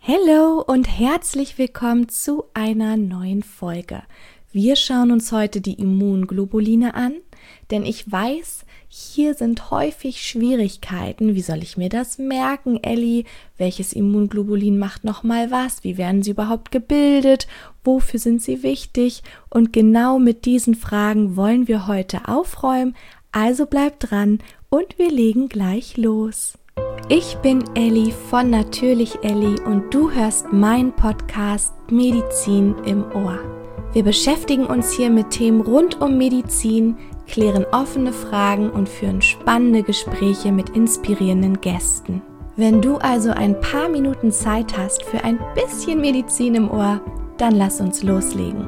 Hallo und herzlich willkommen zu einer neuen Folge. Wir schauen uns heute die Immunglobuline an, denn ich weiß, hier sind häufig Schwierigkeiten. Wie soll ich mir das merken, Elli? Welches Immunglobulin macht nochmal was? Wie werden sie überhaupt gebildet? Wofür sind sie wichtig? Und genau mit diesen Fragen wollen wir heute aufräumen. Also bleibt dran und wir legen gleich los. Ich bin Elli von Natürlich Elli und du hörst meinen Podcast Medizin im Ohr. Wir beschäftigen uns hier mit Themen rund um Medizin, klären offene Fragen und führen spannende Gespräche mit inspirierenden Gästen. Wenn du also ein paar Minuten Zeit hast für ein bisschen Medizin im Ohr, dann lass uns loslegen.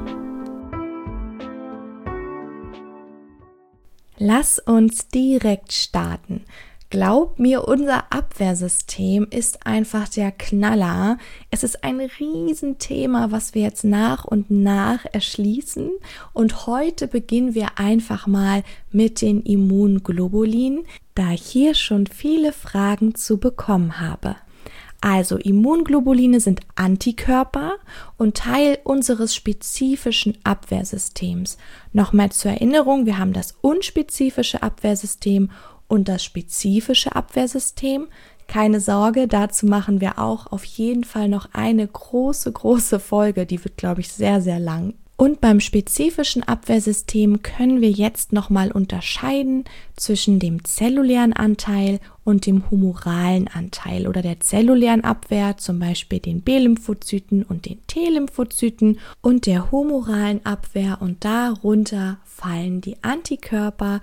Lass uns direkt starten. Glaub mir, unser Abwehrsystem ist einfach der Knaller. Es ist ein Riesenthema, was wir jetzt nach und nach erschließen. Und heute beginnen wir einfach mal mit den Immunglobulinen, da ich hier schon viele Fragen zu bekommen habe. Also Immunglobuline sind Antikörper und Teil unseres spezifischen Abwehrsystems. Nochmal zur Erinnerung, wir haben das unspezifische Abwehrsystem und das spezifische Abwehrsystem. Keine Sorge, dazu machen wir auch auf jeden Fall noch eine große Folge, die wird, glaube ich, sehr, sehr lang. Und beim spezifischen Abwehrsystem können wir jetzt nochmal unterscheiden zwischen dem zellulären Anteil und dem humoralen Anteil oder der zellulären Abwehr, zum Beispiel den B-Lymphozyten und den T-Lymphozyten und der humoralen Abwehr und darunter fallen die Antikörper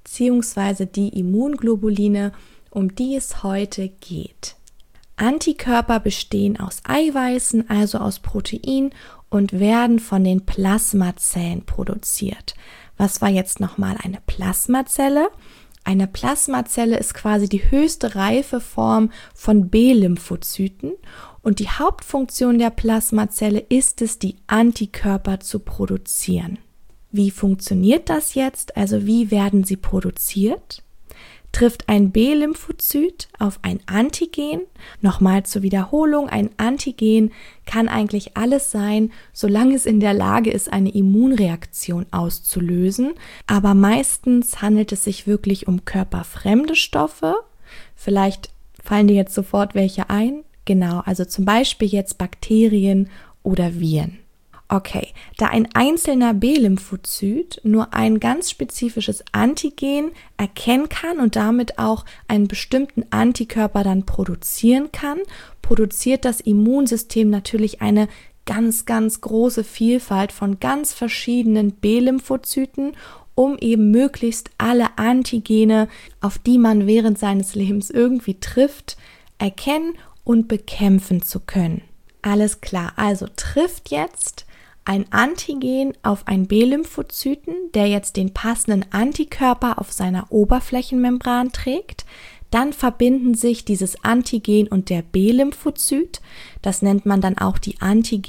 bzw. die Immunglobuline, um die es heute geht. Antikörper bestehen aus Eiweißen, also aus Protein und werden von den Plasmazellen produziert. Was war jetzt nochmal eine Plasmazelle? Eine Plasmazelle ist quasi die höchste Reifeform von B-Lymphozyten und die Hauptfunktion der Plasmazelle ist es, die Antikörper zu produzieren. Wie funktioniert das jetzt? Also wie werden sie produziert? Trifft ein B-Lymphozyt auf ein Antigen? Nochmal zur Wiederholung, ein Antigen kann eigentlich alles sein, solange es in der Lage ist, eine Immunreaktion auszulösen. Aber meistens handelt es sich wirklich um körperfremde Stoffe. Vielleicht fallen dir jetzt sofort welche ein. Genau, also zum Beispiel jetzt Bakterien oder Viren. Okay, da ein einzelner B-Lymphozyt nur ein ganz spezifisches Antigen erkennen kann und damit auch einen bestimmten Antikörper dann produzieren kann, produziert das Immunsystem natürlich eine ganz große Vielfalt von ganz verschiedenen B-Lymphozyten, um eben möglichst alle Antigene, auf die man während seines Lebens irgendwie trifft, erkennen und bekämpfen zu können. Alles klar, also trifft jetzt ein Antigen auf einen B-Lymphozyten, der jetzt den passenden Antikörper auf seiner Oberflächenmembran trägt, dann verbinden sich dieses Antigen und der B-Lymphozyt, das nennt man dann auch die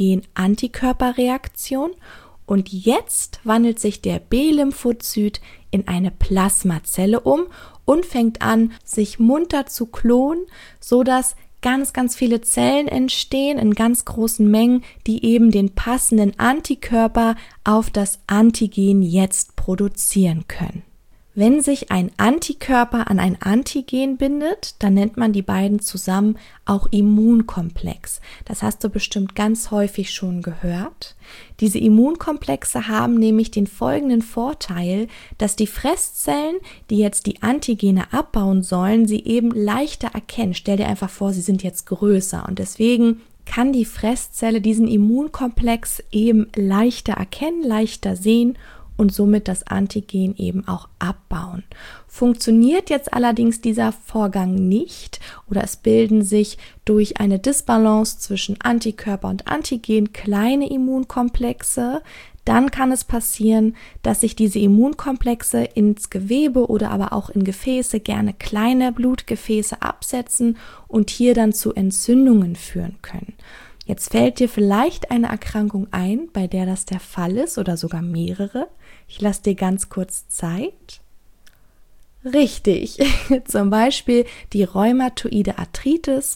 Antigen-Antikörperreaktion und jetzt wandelt sich der B-Lymphozyt in eine Plasmazelle um und fängt an, sich munter zu klonen, sodass ganz viele Zellen entstehen in ganz großen Mengen, die eben den passenden Antikörper auf das Antigen jetzt produzieren können. Wenn sich ein Antikörper an ein Antigen bindet, dann nennt man die beiden zusammen auch Immunkomplex. Das hast du bestimmt ganz häufig schon gehört. Diese Immunkomplexe haben nämlich den folgenden Vorteil, dass die Fresszellen, die jetzt die Antigene abbauen sollen, sie eben leichter erkennen. Stell dir einfach vor, sie sind jetzt größer und deswegen kann die Fresszelle diesen Immunkomplex eben leichter erkennen, leichter sehen und somit das Antigen eben auch abbauen. Funktioniert jetzt allerdings dieser Vorgang nicht oder es bilden sich durch eine Disbalance zwischen Antikörper und Antigen kleine Immunkomplexe, dann kann es passieren, dass sich diese Immunkomplexe ins Gewebe oder aber auch in Gefäße, gerne kleine Blutgefäße absetzen und hier dann zu Entzündungen führen können. Jetzt fällt dir vielleicht eine Erkrankung ein, bei der das der Fall ist oder sogar mehrere. Ich lasse dir ganz kurz Zeit. Richtig, zum Beispiel die rheumatoide Arthritis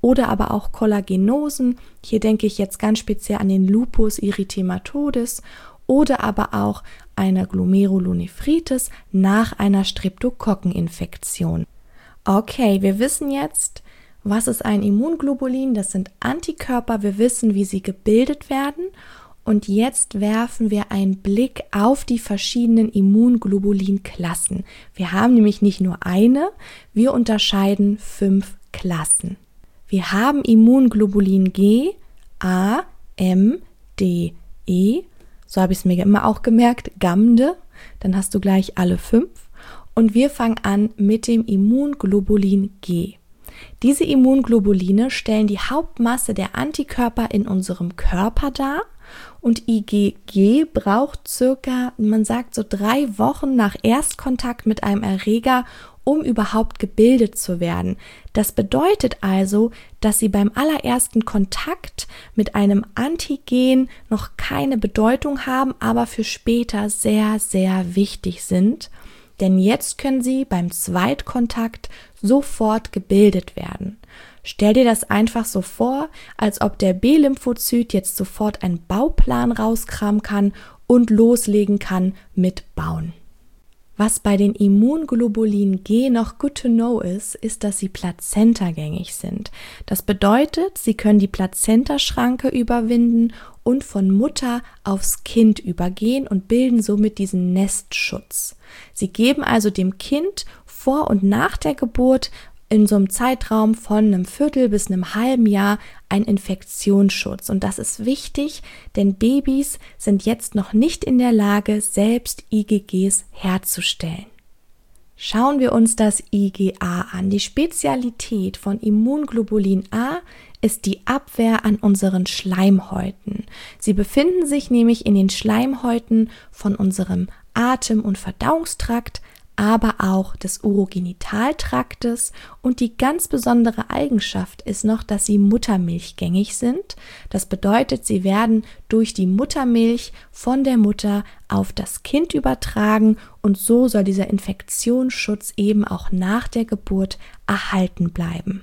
oder aber auch Kollagenosen. Hier denke ich jetzt ganz speziell an den Lupus erythematodes oder aber auch eine Glomerulonephritis nach einer Streptokokkeninfektion. Okay, wir wissen jetzt, was ist ein Immunglobulin? Das sind Antikörper, wir wissen, wie sie gebildet werden. Und jetzt werfen wir einen Blick auf die verschiedenen Immunglobulin-Klassen. Wir haben nämlich nicht nur eine, wir unterscheiden 5 Klassen. Wir haben Immunglobulin G, A, M, D, E. So habe ich es mir immer auch gemerkt, GAMDE. Dann hast du gleich alle 5. Und wir fangen an mit dem Immunglobulin G. Diese Immunglobuline stellen die Hauptmasse der Antikörper in unserem Körper dar und IgG braucht circa, man sagt so 3 Wochen nach Erstkontakt mit einem Erreger, um überhaupt gebildet zu werden. Das bedeutet also, dass sie beim allerersten Kontakt mit einem Antigen noch keine Bedeutung haben, aber für später sehr, sehr wichtig sind. Denn jetzt können sie beim Zweitkontakt sofort gebildet werden. Stell dir das einfach so vor, als ob der B-Lymphozyt jetzt sofort einen Bauplan rauskramen kann und loslegen kann mit Bauen. Was bei den Immunglobulin G noch good to know ist, dass sie plazentagängig sind. Das bedeutet, sie können die Plazentaschranke überwinden und von Mutter aufs Kind übergehen und bilden somit diesen Nestschutz. Sie geben also dem Kind vor und nach der Geburt in so einem Zeitraum von einem Viertel bis einem halben Jahr einen Infektionsschutz. Und das ist wichtig, denn Babys sind jetzt noch nicht in der Lage, selbst IgGs herzustellen. Schauen wir uns das IgA an. Die Spezialität von Immunglobulin A ist die Abwehr an unseren Schleimhäuten. Sie befinden sich nämlich in den Schleimhäuten von unserem Atem- und Verdauungstrakt, aber auch des Urogenitaltraktes, und die ganz besondere Eigenschaft ist noch, dass sie muttermilchgängig sind. Das bedeutet, sie werden durch die Muttermilch von der Mutter auf das Kind übertragen und so soll dieser Infektionsschutz eben auch nach der Geburt erhalten bleiben.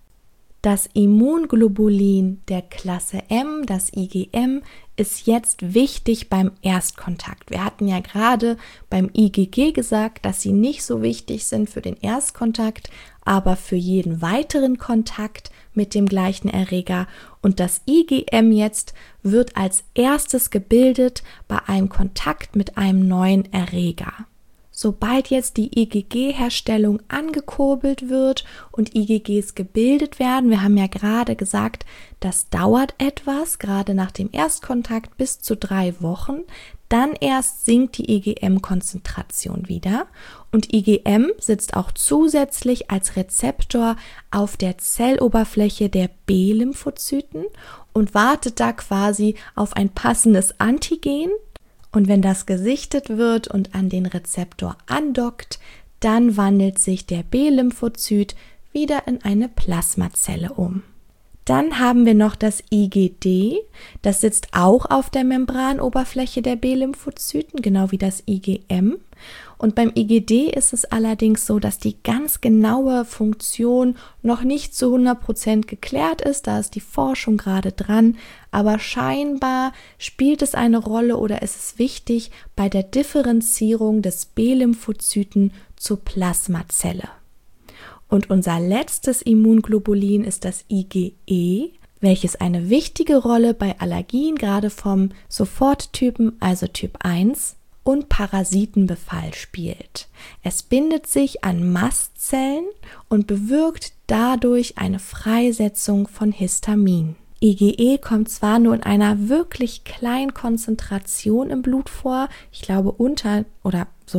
Das Immunglobulin der Klasse M, das IgM, ist jetzt wichtig beim Erstkontakt. Wir hatten ja gerade beim IgG gesagt, dass sie nicht so wichtig sind für den Erstkontakt, aber für jeden weiteren Kontakt mit dem gleichen Erreger. Und das IgM jetzt wird als erstes gebildet bei einem Kontakt mit einem neuen Erreger. Sobald jetzt die IgG-Herstellung angekurbelt wird und IgGs gebildet werden, wir haben ja gerade gesagt, das dauert etwas, gerade nach dem Erstkontakt bis zu 3 Wochen, dann erst sinkt die IgM-Konzentration wieder und IgM sitzt auch zusätzlich als Rezeptor auf der Zelloberfläche der B-Lymphozyten und wartet da quasi auf ein passendes Antigen. Und wenn das gesichtet wird und an den Rezeptor andockt, dann wandelt sich der B-Lymphozyt wieder in eine Plasmazelle um. Dann haben wir noch das IgD, das sitzt auch auf der Membranoberfläche der B-Lymphozyten, genau wie das IgM. Und beim IgD ist es allerdings so, dass die ganz genaue Funktion noch nicht zu 100% geklärt ist, da ist die Forschung gerade dran, aber scheinbar spielt es eine Rolle oder ist es wichtig bei der Differenzierung des B-Lymphozyten zur Plasmazelle. Und unser letztes Immunglobulin ist das IgE, welches eine wichtige Rolle bei Allergien, gerade vom Soforttypen, also Typ 1, und Parasitenbefall spielt. Es bindet sich an Mastzellen und bewirkt dadurch eine Freisetzung von Histamin. IgE kommt zwar nur in einer wirklich kleinen Konzentration im Blut vor, ich glaube unter oder so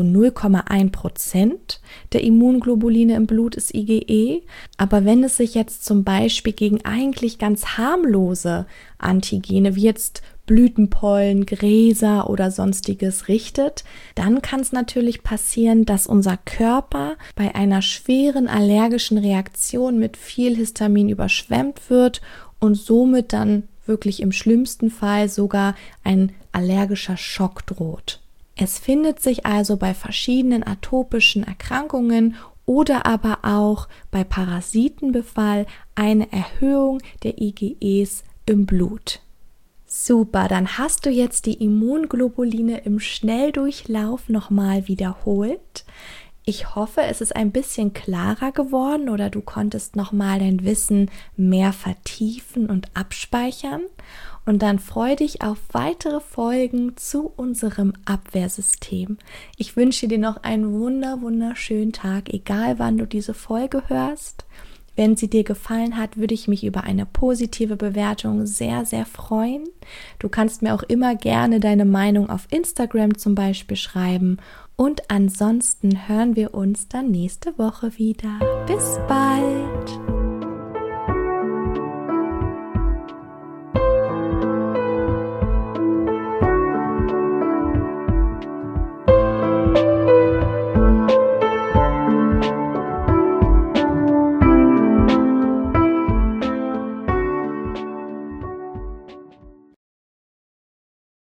0,1% der Immunglobuline im Blut ist IgE, aber wenn es sich jetzt zum Beispiel gegen eigentlich ganz harmlose Antigene wie jetzt Blütenpollen, Gräser oder sonstiges richtet, dann kann es natürlich passieren, dass unser Körper bei einer schweren allergischen Reaktion mit viel Histamin überschwemmt wird und somit dann wirklich im schlimmsten Fall sogar ein allergischer Schock droht. Es findet sich also bei verschiedenen atopischen Erkrankungen oder aber auch bei Parasitenbefall eine Erhöhung der IgEs im Blut. Super, dann hast du jetzt die Immunglobuline im Schnelldurchlauf nochmal wiederholt. Ich hoffe, es ist ein bisschen klarer geworden oder du konntest nochmal dein Wissen mehr vertiefen und abspeichern. Und dann freue dich auf weitere Folgen zu unserem Abwehrsystem. Ich wünsche dir noch einen wunderschönen Tag, egal wann du diese Folge hörst. Wenn sie dir gefallen hat, würde ich mich über eine positive Bewertung sehr freuen. Du kannst mir auch immer gerne deine Meinung auf Instagram zum Beispiel schreiben. Und ansonsten hören wir uns dann nächste Woche wieder. Bis bald!